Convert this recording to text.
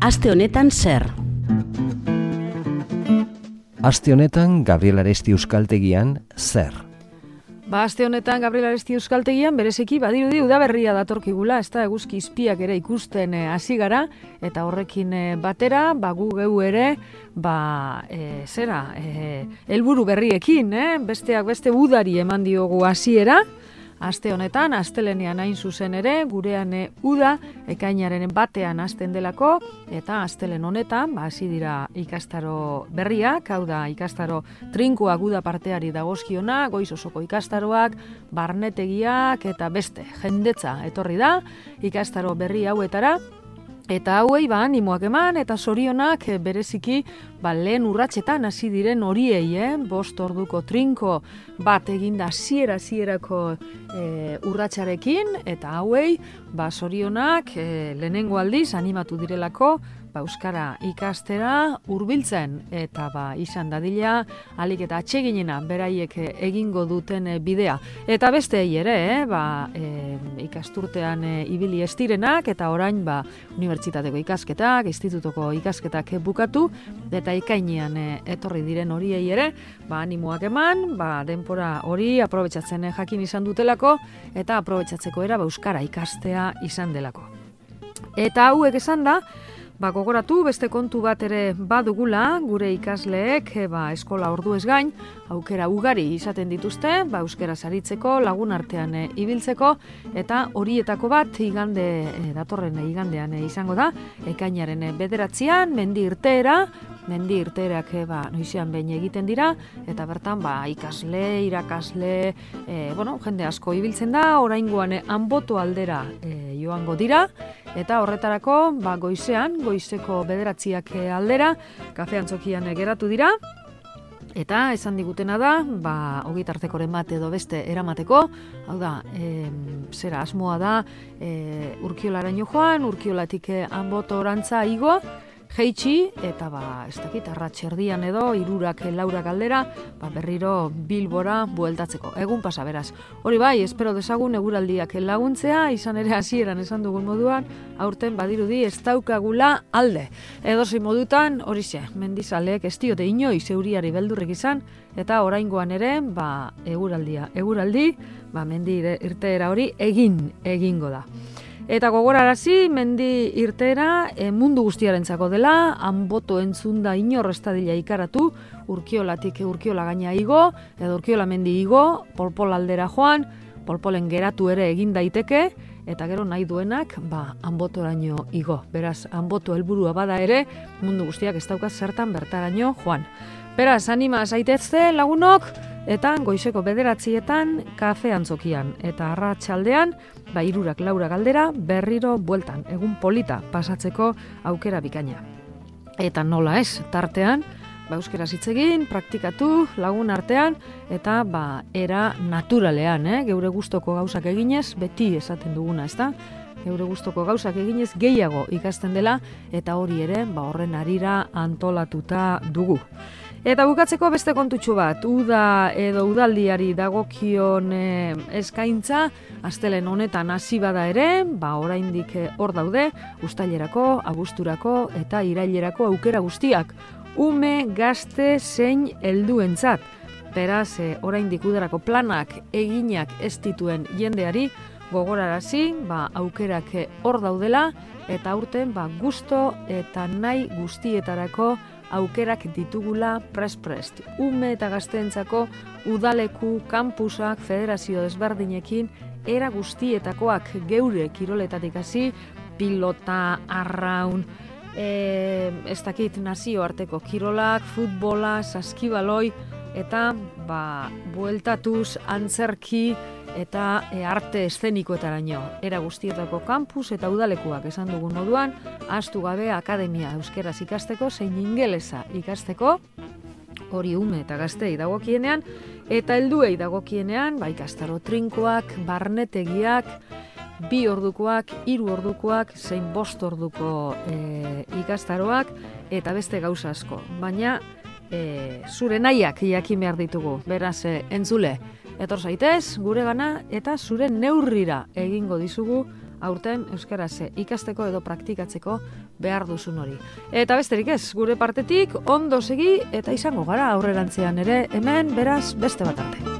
Aste honetan zer? Aste honetan Gabriel Aresti Euskaltegian zer? Aste honetan Gabriel Aresti Euskaltegian bereziki badirudi udaberria datorkigula, ez da eguzki izpiak ere ikusten hasi gara, eta horrekin batera, gu geu ere, helburu berriekin, besteak beste udari eman diogu hasiera. Aste honetan, astelenean hain zuzen ere, gurean uda, ekainaren batean hasten delako, eta astelen honetan, hasi dira ikastaro berriak, hau da ikastaro trinkoak uda parteari dagozkiona, goiz osoko ikastaroak, barnetegiak, eta beste, jendetza etorri da, ikastaro berri hauetara, eta hauei animoak eman eta zorionak bereziki lehen urratsetan hasi diren horiei, 5 orduko trinko bat eginda hasierako urratsarekin, eta hauei zorionak lehenengo aldiz animatu direlako euskara ikastera hurbiltzen, eta izan dadila alik eta atseginena beraiek egingo duten bidea. Eta besteei ere, ikasturtean ibili ez direnak, eta orain unibertsitateko ikasketak, institutoko ikasketak bukatu, eta ikainean etorri diren horiei ere, animoak eman, denpora hori aprobetxatzen jakin izan dutelako, eta aprobetxatzeko era euskara ikastea izan delako. Eta hauek esan da, gogoratu beste kontu bat ere badugula, gure ikasleek eskola orduez gain, aukera ugari izaten dituzte, euskaraz aritzeko, lagun artean ibiltzeko, eta horietako bat datorren igandean izango da, ekainaren 9 mendi irteerak noizean behin egiten dira, eta bertan ikasle, irakasle, jende asko ibiltzen da, oraingoan Anboto aldera joango dira, eta horretarako goizeko 9 aldera, kafe antzokian geratu dira, eta esan digutena da, ogitartekoren bat edo beste eramateko, hau da, asmoa da, Urkiolaraino joan, Urkiolatik Anboto orantza igo, jeitsi, eta arratserdian edo, 3 4 aldera, berriro Bilbora bueltatzeko. Egun pasa beraz. Hori espero dezagun eguraldiak laguntzea, izan ere hasieran esan dugun moduan, aurten badirudi ez daukagula alde. Edozein modutan, horixe, mendizaleek ez diote inoiz euriari beldurrik izan, eta oraingoan ere, eguraldi, mendi irteera hori egingo da. Eta gogorarazi, mendi irteera mundu guztiarentzako dela, Anboto entzunda inor ez dadila ikaratu, Urkiolatik Urkiola gaina igo, edo Urkiola mendi igo, Polpol aldera joan, Polpolen geratu ere egin daiteke, eta gero nahi duenak, Anbotoraino igo. Beraz, Anboto helburua bada ere, mundu guztiak ez daukaz zertan bertaraino joan. Beraz, anima zaitezte lagunok, eta goizeko 9 kafe antzokian, eta arratsaldean 3 4 galdera berriro bueltan, egun polita pasatzeko aukera bikaina. Eta nola ez, tartean, euskaraz hitz egin, praktikatu, lagun artean, eta era naturalean, geure gustoko gauzak eginez, beti esaten duguna, ezta? Geure gustoko gauzak eginez gehiago ikasten dela, eta hori ere, horren harira antolatuta dugu. Eta bukatzeko beste kontutxo bat, uda edo udaldiari dagokion eskaintza, astelen honetan hasi bada ere, oraindik hor daude, uztailerako, abuzturako eta irailerako aukera guztiak, ume, gazte, zein helduentzat. Beraz, oraindik udarako planak eginak ez dituen jendeari, gogorarazi, aukerak hor daudela, eta aurten gusto eta nahi guztietarako aukerak ditugula prest. Ume eta gazteentzako udaleku, kampusak, federazio desberdinekin, era guztietakoak geure kiroletatik hasi, pilota, arraun, nazioarteko kirolak, futbola, saskibaloi, eta bueltatuz, antzerki eta arte eszenikoetaraino. Era guztietako kampus eta udalekuak esan dugun moduan, ahaztu gabe akademia euskeraz ikasteko, zein ingelesa ikasteko, hori ume eta gaztei dagokienean, eta helduei dagokienean, ikastaro trinkoak, barnetegiak, 2 ordukoak, 3 ordukoak, zein 5 orduko ikastaroak, eta beste gauza asko. Baina, zure nahiak jakin behar ditugu, beraz entzule, etor zaitez, gure gana, eta zure neurrira egingo dizugu aurten euskaraz ikasteko edo praktikatzeko behar duzun hori. Eta besterik ez, gure partetik ondo segi eta izango gara aurrerantzean ere hemen, beraz beste bat arte.